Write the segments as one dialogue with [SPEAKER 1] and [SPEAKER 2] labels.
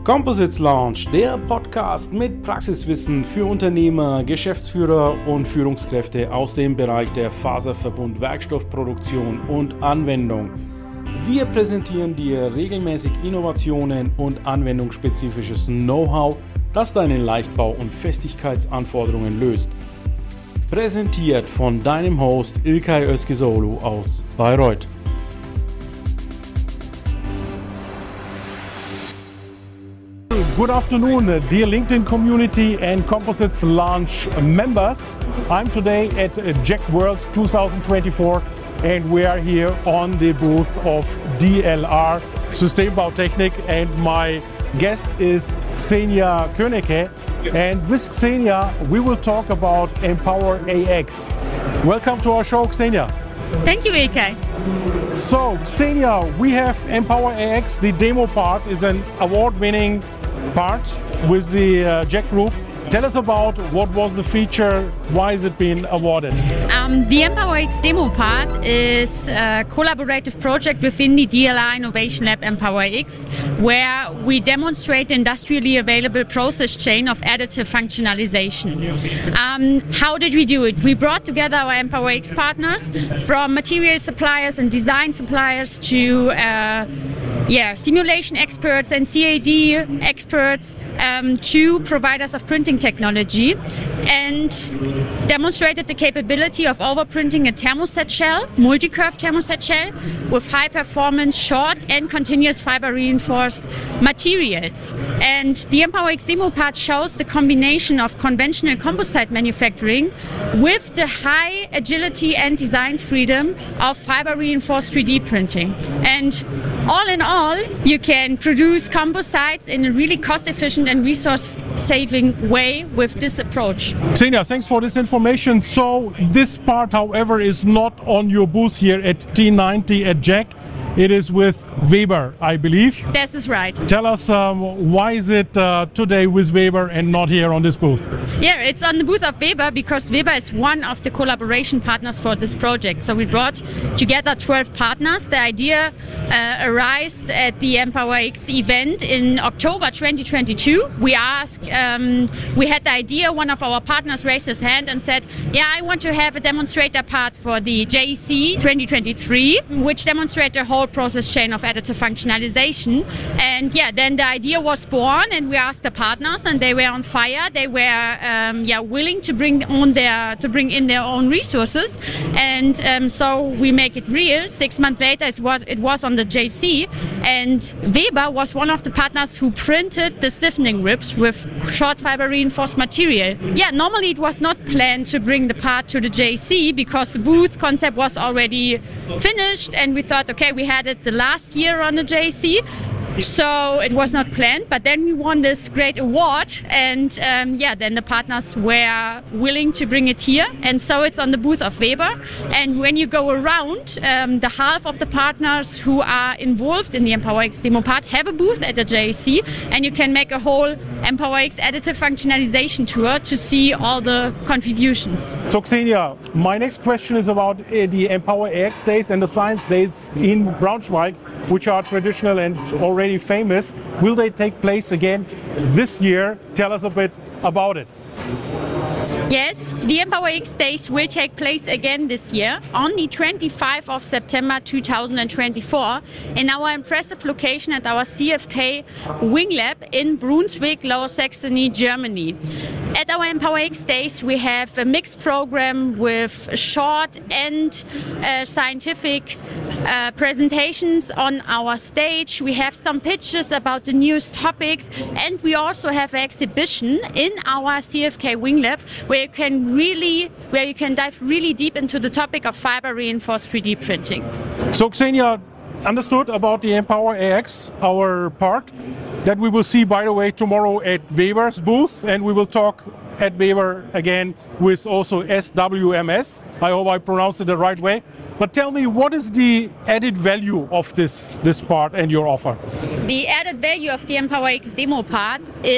[SPEAKER 1] Composites Lounge, der Podcast mit Praxiswissen für Unternehmer, Geschäftsführer und Führungskräfte aus dem Bereich der Faserverbund, Werkstoffproduktion und Anwendung. Wir präsentieren dir regelmäßig Innovationen und anwendungsspezifisches Know-how, das deine Leichtbau- und Festigkeitsanforderungen löst. Präsentiert von deinem Host İlkay Özgezoğlu aus Bayreuth.
[SPEAKER 2] Good afternoon, dear LinkedIn community and Composites Lounge members. I'm today at JEC World 2024 and we are here on the booth of DLR Systembautechnik, and my guest is Xenia Königke, and with Xenia we will talk about Empower AX. Welcome to our show, Xenia.
[SPEAKER 3] Thank you, İlkay.
[SPEAKER 2] So, Xenia, we have Empower AX. The demo part is an award-winning part with the JEC Group. Tell us about what was the feature, why is it being awarded?
[SPEAKER 3] The Empower AX demo part is a collaborative project within the DLR Innovation Lab Empower AX, where we demonstrate the industrially available process chain of additive functionalization. How did we do it? We brought together our Empower AX partners, from material suppliers and design suppliers to simulation experts and CAD experts, to providers of printing technology, and demonstrated the capability of overprinting a thermoset shell, multi-curve thermoset shell, with high performance, short and continuous fiber reinforced materials. And the Empower AX demo part shows the combination of conventional composite manufacturing with the high agility and design freedom of fiber reinforced 3D printing. And all in all, you can produce composites in a really cost-efficient and resource-saving way with this approach.
[SPEAKER 2] Xenia, thanks for this information. So this part, however, is not on your booth here at T90 at JEC. It is with Weber, I believe.
[SPEAKER 3] This is right.
[SPEAKER 2] Tell us, why is it today with Weber and not here on this booth?
[SPEAKER 3] Yeah, it's on the booth of Weber because Weber is one of the collaboration partners for this project. So we brought together 12 partners. The idea arose at the Empower AX event in October 2022. We asked, we had the idea, one of our partners raised his hand and said, yeah, I want to have a demonstrator part for the JEC 2023, which demonstrates the whole process chain of additive functionalization. And then the idea was born, and we asked the partners, and they were on fire. They were willing to bring in their own resources, and so we make it real. 6 months later, it was on the JC, and Weber was one of the partners who printed the stiffening ribs with short fiber reinforced material. Yeah, normally it was not planned to bring the part to the JC because the booth concept was already finished, and we thought, okay, we had it the last year on the JC, so it was not planned. But then we won this great award, and then the partners were willing to bring it here, and so it's on the booth of Weber. And when you go around, the half of the partners who are involved in the Empower AX demo part have a booth at the JC, and you can make a whole Empower AX additive functionalization tour to see all the contributions.
[SPEAKER 2] So Xenia, my next question is about the Empower AX Days and the Science Days in Braunschweig, which are traditional and already famous. Will they take place again this year? Tell us a bit about it.
[SPEAKER 3] Yes, the Empower AX Days will take place again this year on the 25th of September 2024 in our impressive location at our CFK Wing Lab in Brunswick, Lower Saxony, Germany. At our Empower AX Days, we have a mixed program with short and scientific presentations on our stage. We have some pitches about the newest topics, and we also have an exhibition in our CFK Wing Lab where you can dive really deep into the topic of fiber reinforced 3D printing.
[SPEAKER 2] So Xenia, understood about the Empower AX, our part, that we will see, by the way, tomorrow at Weber's booth, and we will talk at Weber again with also SWMS. I hope I pronounced it the right way. But tell me, what is the added value of this part and your offer?
[SPEAKER 3] The added value of the Empower AX demo part is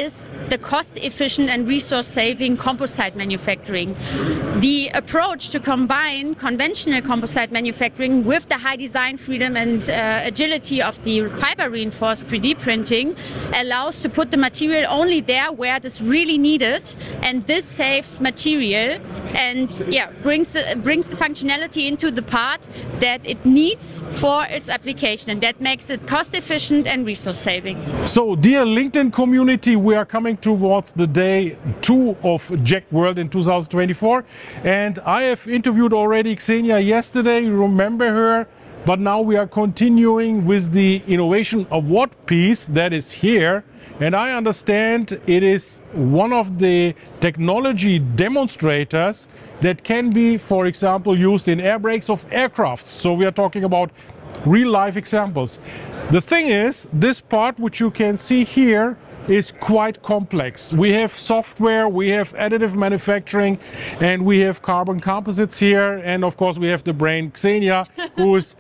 [SPEAKER 3] the cost-efficient and resource-saving composite manufacturing. The approach to combine conventional composite manufacturing with the high design freedom and agility of the fiber-reinforced 3D printing allows to put the material only there where it is really needed, and this saves material and brings the functionality into the part that it needs for its application, and that makes it cost-efficient and resource-saving.
[SPEAKER 2] So, dear LinkedIn community, we are coming towards the day 2 of JEC World in 2024, and I have interviewed already Xenia yesterday, you remember her, but now we are continuing with the Innovation Award piece that is here, and I understand it is one of the technology demonstrators that can be, for example, used in air brakes of aircrafts. So we are talking about real life examples. The thing is, this part which you can see here is quite complex. We have software, we have additive manufacturing, and we have carbon composites here, and of course we have the brain Xenia who is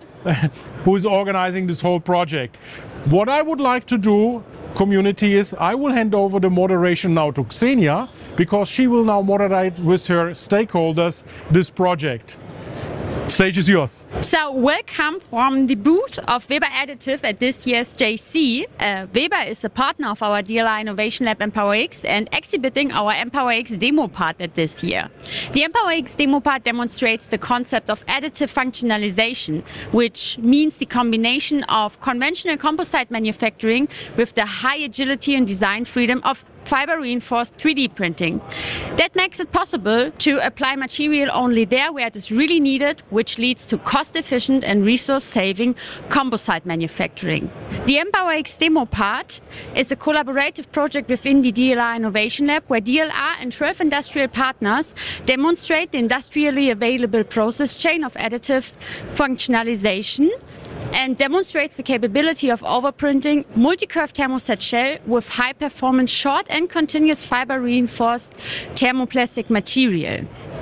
[SPEAKER 2] organizing this whole project. What I would like to do, community, is I will hand over the moderation now to Xenia, because she will now moderate with her stakeholders this project. Stage is yours.
[SPEAKER 3] So welcome from the booth of Weber Additive at this year's JC. Weber is a partner of our DLR Innovation Lab EmpowerX and exhibiting our EmpowerX demo part at this year. The EmpowerX demo part demonstrates the concept of additive functionalization, which means the combination of conventional composite manufacturing with the high agility and design freedom of fiber-reinforced 3D printing. That makes it possible to apply material only there where it is really needed, which leads to cost-efficient and resource-saving composite manufacturing. The EmpowerX demo part is a collaborative project within the DLR Innovation Lab, where DLR and 12 industrial partners demonstrate the industrially available process chain of additive functionalization and demonstrates the capability of overprinting multi-curve thermoset shell with high-performance short and continuous fiber-reinforced thermoplastic material.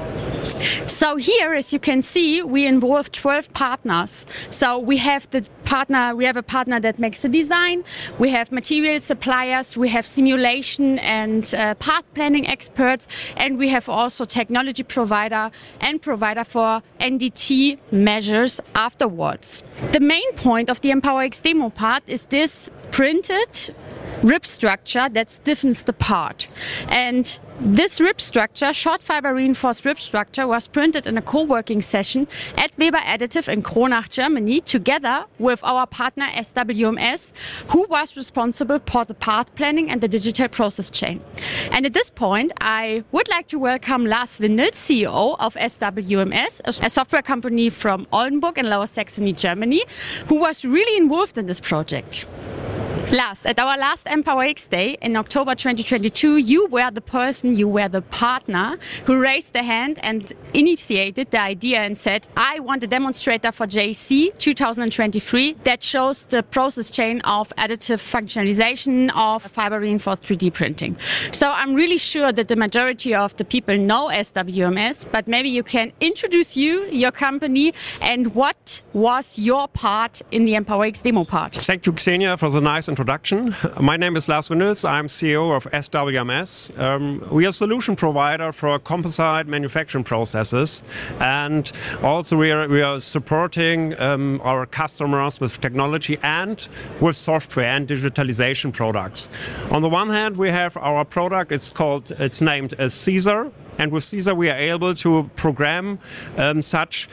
[SPEAKER 3] So here, as you can see, we involve 12 partners. So we have a partner that makes the design, we have material suppliers, we have simulation and path planning experts, and we have also technology provider and provider for NDT measures afterwards. The main point of the EmpowerX demo part is this printed rib structure that stiffens the part. And this rib structure, short fiber reinforced rib structure, was printed in a co-working session at Weber Additive in Kronach, Germany, together with our partner SWMS, who was responsible for the path planning and the digital process chain. And at this point, I would like to welcome Lars Windels, CEO of SWMS, a software company from Oldenburg in Lower Saxony, Germany, who was really involved in this project. Lars, at our last EmpowerX Day in October 2022, you were the partner who raised the hand and initiated the idea and said, I want a demonstrator for JC 2023 that shows the process chain of additive functionalization of fiber-reinforced 3D printing. So I'm really sure that the majority of the people know SWMS, but maybe you can introduce your company, and what was your part in the EmpowerX demo part?
[SPEAKER 4] Thank you, Xenia, for the nice introduction. My name is Lars Windels. I'm CEO of SWMS. We are a solution provider for composite manufacturing processes, and also we are supporting our customers with technology and with software and digitalization products. On the one hand, we have our product. It's named Caesar. And with Caesar, we are able to program such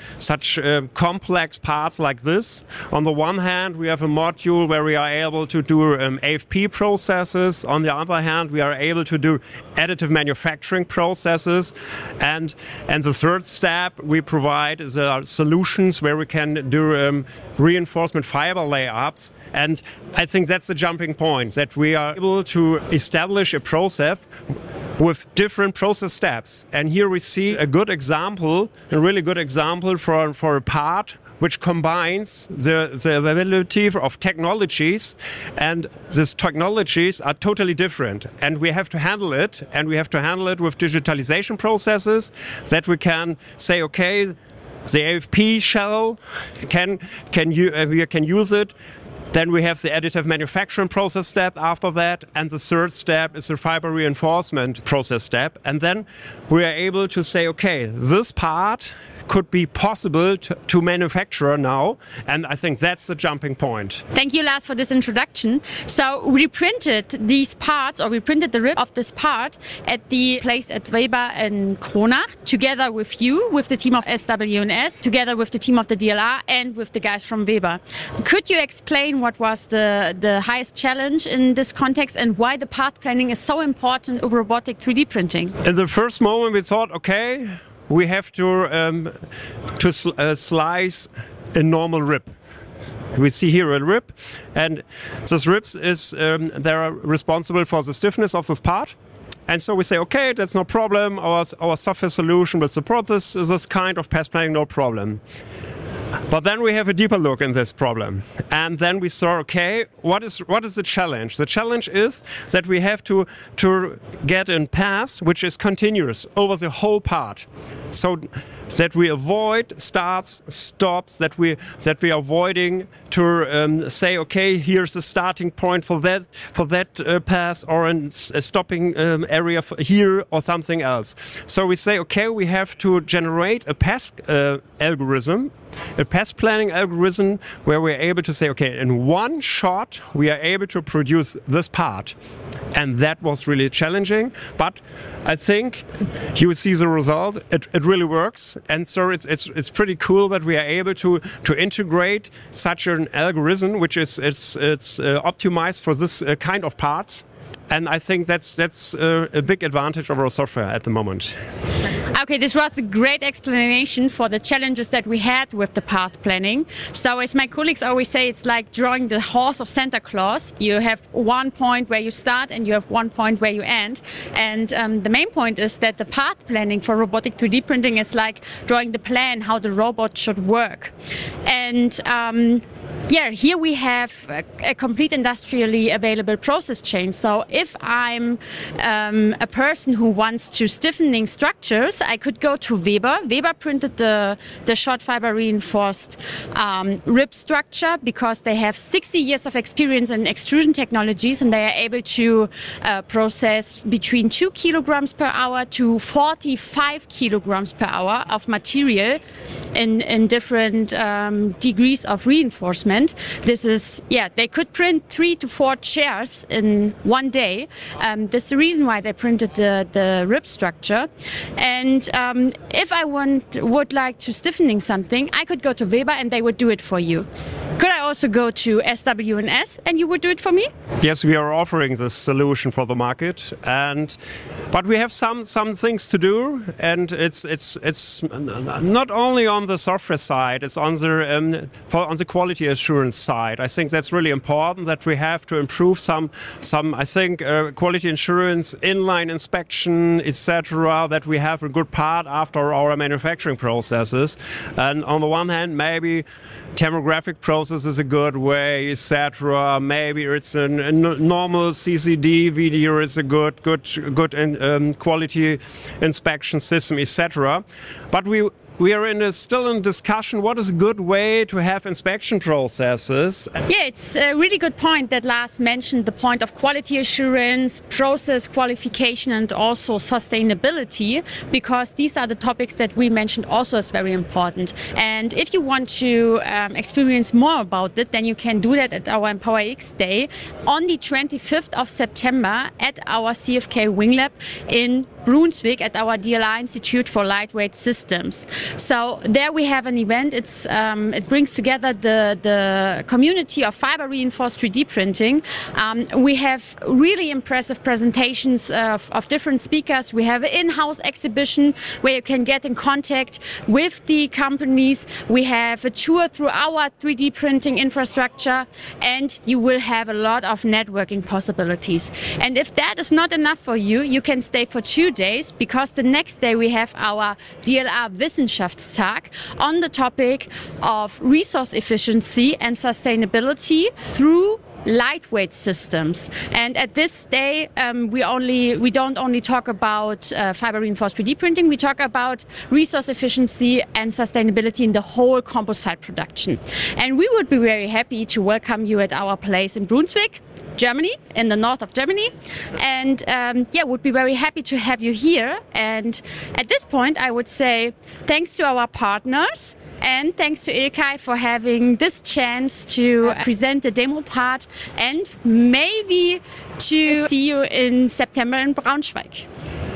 [SPEAKER 4] complex parts like this. On the one hand, we have a module where we are able to do AFP processes. On the other hand, we are able to do additive manufacturing processes. And the third step we provide is solutions where we can do reinforcement fiber layups. And I think that's the jumping point, that we are able to establish a process with different process steps. And here we see a really good example for a part which combines the availability of technologies, and these technologies are totally different. And we have to handle it, with digitalization processes, that we can say, okay, the AFP shell we can use it Then we have the additive manufacturing process step after that, and the third step is the fiber reinforcement process step. And then we are able to say, okay, this part could be possible to manufacture now, and I think that's the jumping point.
[SPEAKER 3] Thank you, Lars, for this introduction. So we printed these parts, or we printed the rib of this part at the place at Weber in Kronach, together with you, with the team of SWNS, together with the team of the DLR, and with the guys from Weber. Could you explain what was the highest challenge in this context, and why the part planning is so important in robotic 3D printing?
[SPEAKER 4] In the first moment we thought, okay, we have to slice a normal rib. We see here a rib, and this ribs is they are responsible for the stiffness of this part. And so we say, okay, that's no problem. Our software solution will support this kind of path planning, no problem. But then we have a deeper look in this problem, and then we saw, okay, what is the challenge? The challenge is that we have to get a path which is continuous over the whole part, so that we avoid starts, stops, that we are avoiding to say, okay, here's the starting point for that path, or a stopping area for here, or something else. So we say, okay, we have to generate a path algorithm, a path planning algorithm, where we're able to say, okay, in one shot we are able to produce this part. And that was really challenging, but I think you see the result. It really works, and so it's pretty cool that we are able to integrate such an algorithm, which is optimized for this kind of parts. And I think that's a big advantage of our software at the moment.
[SPEAKER 3] Okay, this was a great explanation for the challenges that we had with the path planning. So as my colleagues always say, it's like drawing the horse of Santa Claus. You have one point where you start and you have one point where you end. And the main point is that the path planning for robotic 3D printing is like drawing the plan how the robot should work. And yeah, here we have a complete industrially available process chain. So if I'm a person who wants to stiffening structures, I could go to Weber. Weber printed the short fiber reinforced rib structure because they have 60 years of experience in extrusion technologies, and they are able to process between 2 kilograms per hour to 45 kilograms per hour of material in different degrees of reinforcement. This is, yeah, they could print 3 to 4 chairs in one day. That's the reason why they printed the rib structure. And if I would like to stiffening something, I could go to Weber and they would do it for you. Could I also go to SWNS and you would do it for me?
[SPEAKER 4] Yes, we are offering this solution for the market, but we have some things to do, and it's not only on the software side, it's on the quality assurance side. I think that's really important, that we have to improve some I think quality assurance, inline inspection, etc. That we have a good part after our manufacturing processes. And on the one hand, maybe thermographic process is a good way, etc. Maybe it's a normal CCD video is a good quality inspection system, etc. But we are still in discussion. What is a good way to have inspection processes?
[SPEAKER 3] Yeah, it's a really good point that Lars mentioned, the point of quality assurance, process qualification, and also sustainability, because these are the topics that we mentioned also as very important. And if you want to experience more about it, then you can do that at our EmpowerX Day on the 25th of September at our CFK Wing Lab in Brunswick at our DLR Institute for Lightweight Systems. So there we have an event. It brings together the community of fiber reinforced 3D printing. We have really impressive presentations of different speakers. We have an in-house exhibition where you can get in contact with the companies. We have a tour through our 3D printing infrastructure, and you will have a lot of networking possibilities. And if that is not enough for you, you can stay for 2 days, because the next day we have our DLR Wissenschaftstag on the topic of resource efficiency and sustainability through lightweight systems. And at this day, we don't only talk about fiber reinforced 3D printing, we talk about resource efficiency and sustainability in the whole composite production. And we would be very happy to welcome you at our place in Brunswick, Germany, in the north of Germany, and would be very happy to have you here. And at this point, I would say thanks to our partners and thanks to Ilkay for having this chance to present the demo part and maybe to see you in September in Braunschweig.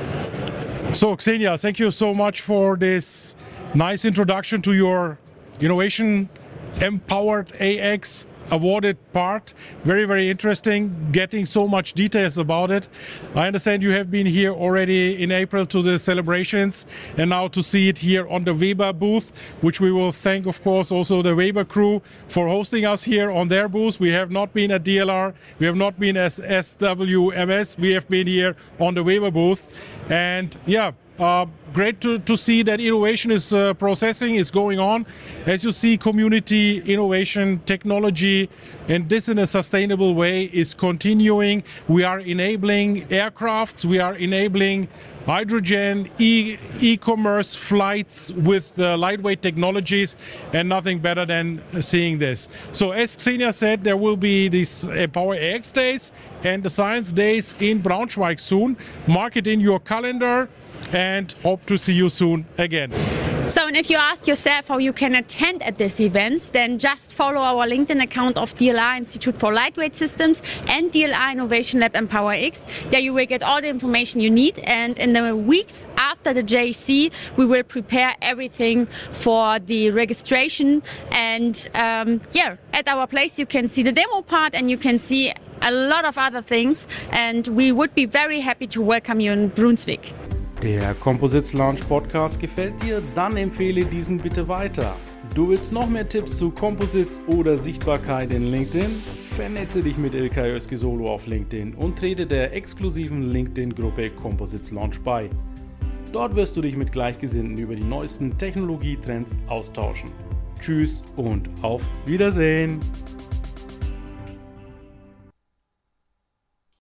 [SPEAKER 2] So Xenia, thank you so much for this nice introduction to your Innovation Empowered AX awarded part. Very, very interesting, getting so much details about it. I understand you have been here already in April to the celebrations, and now to see it here on the Weber booth, which we will thank, of course, also the Weber crew for hosting us here on their booth. We have not been at DLR, we have not been as SWMS, we have been here on the Weber booth. And great to see that innovation is processing is going on. As you see, community, innovation, technology, and this in a sustainable way is continuing. We are enabling aircrafts, we are enabling hydrogen, e-commerce flights with lightweight technologies, and nothing better than seeing this. So as Xenia said, there will be these Empower AX Days and the Science Days in Braunschweig soon. Mark it in your calendar and hope to see you soon again.
[SPEAKER 3] So, and if you ask yourself how you can attend at these events, then just follow our LinkedIn account of DLR Institute for Lightweight Systems and DLR Innovation Lab Empower X. There you will get all the information you need, and in the weeks after the JC, we will prepare everything for the registration. And at our place you can see the demo part and you can see a lot of other things, and we would be very happy to welcome you in Brunswick.
[SPEAKER 1] Der Composites Launch Podcast gefällt dir? Dann empfehle diesen bitte weiter. Du willst noch mehr Tipps zu Composites oder Sichtbarkeit in LinkedIn? Vernetze dich mit Ilkay Özki-Solo auf LinkedIn und trete der exklusiven LinkedIn-Gruppe Composites Launch bei. Dort wirst du dich mit Gleichgesinnten über die neuesten Technologietrends austauschen. Tschüss und auf Wiedersehen!